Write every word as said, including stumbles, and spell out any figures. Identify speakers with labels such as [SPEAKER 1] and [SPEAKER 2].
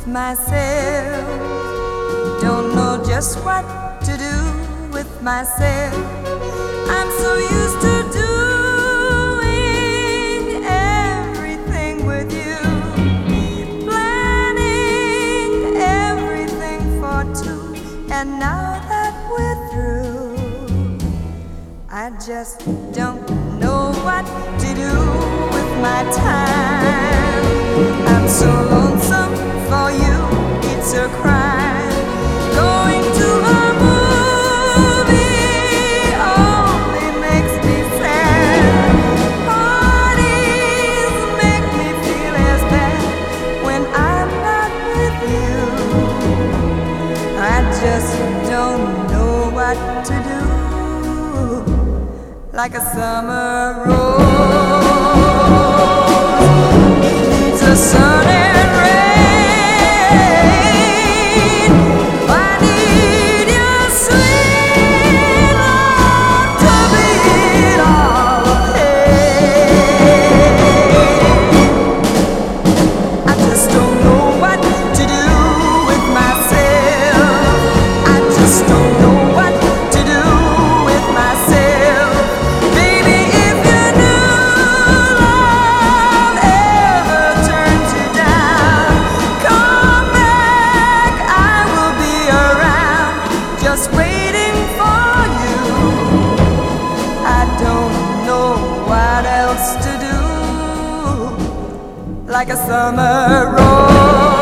[SPEAKER 1] myself. Don't know just what to do with myself. I'm so used to doing everything with you, planning everything for two. And now that we're through, I just don't know what to do with my time. I'm so lonesome for you, it's a crime. Going to a movie only makes me sad. Parties make me feel as bad when I'm not with you. I just don't know what to do. Like a summer rose needs a sun and rain. I need your sweet love to beat all the pain. I just don't know what to do with myself. I just don't know what to do with myself. Baby, if your new love ever turns you down, come back, I will be around, just waiting for you. I don't know what else to do. Like a summer rose